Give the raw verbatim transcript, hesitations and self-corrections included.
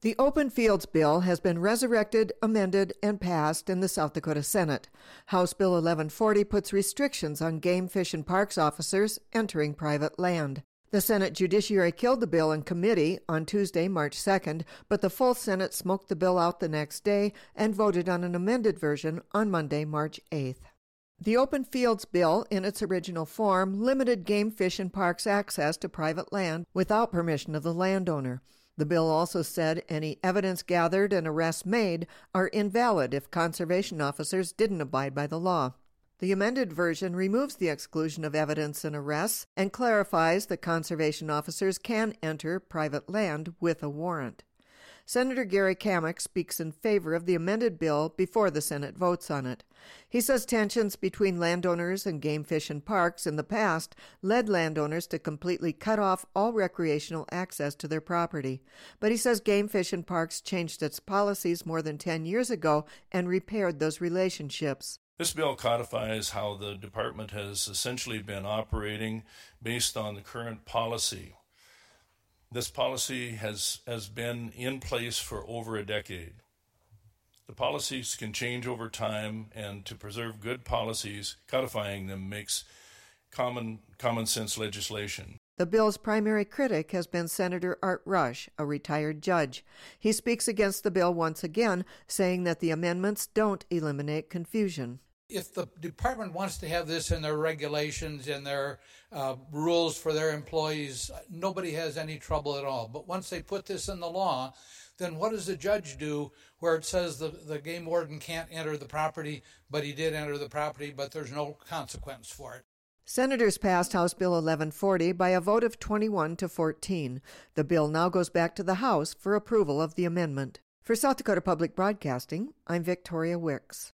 The Open Fields Bill has been resurrected, amended, and passed in the South Dakota Senate. House Bill eleven forty puts restrictions on game, fish, and parks officers entering private land. The Senate Judiciary killed the bill in committee on Tuesday, March second, but the full Senate smoked the bill out the next day and voted on an amended version on Monday, March eighth. The Open Fields Bill, in its original form, limited game, fish, and parks access to private land without permission of the landowner. The bill also said any evidence gathered and arrests made are invalid if conservation officers didn't abide by the law. The amended version removes the exclusion of evidence and arrests and clarifies that conservation officers can enter private land with a warrant. Senator Gary Kammack speaks in favor of the amended bill before the Senate votes on it. He says tensions between landowners and game, fish, and parks in the past led landowners to completely cut off all recreational access to their property. But he says Game, Fish, and Parks changed its policies more than ten years ago and repaired those relationships. This bill codifies how the department has essentially been operating based on the current policy. This policy has, has been in place for over a decade. The policies can change over time, and to preserve good policies, codifying them makes common, common sense legislation. The bill's primary critic has been Senator Art Rush, a retired judge. He speaks against the bill once again, saying that the amendments don't eliminate confusion. If the department wants to have this in their regulations and their uh, rules for their employees, nobody has any trouble at all. But once they put this in the law, then what does the judge do where it says the, the game warden can't enter the property, but he did enter the property, but there's no consequence for it? Senators passed House Bill eleven forty by a vote of twenty-one to fourteen. The bill now goes back to the House for approval of the amendment. For South Dakota Public Broadcasting, I'm Victoria Wicks.